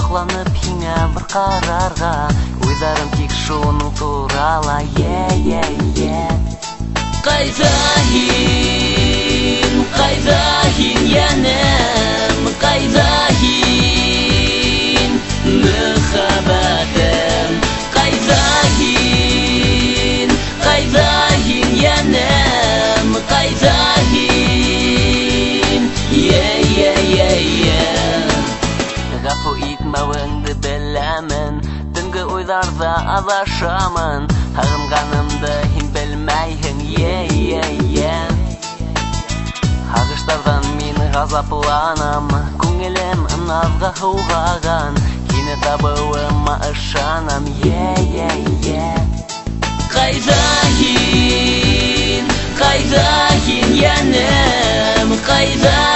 Соқланып еңе бір қарарға, ойдарым тек шоның турала. Қайдахин, янем, қайдахин, мұхаббатым. Қайдахин, янем, қайдахин, Ғафу итмәуіңді біләмін, түнгі ойларда адашамын, ағынғанымды һин білмәйһің, Ағыштардан мин ғазапланам, күңелем назға һуғаған, кені табыуыма ышанам, Қайдахин, янем, қайдахин.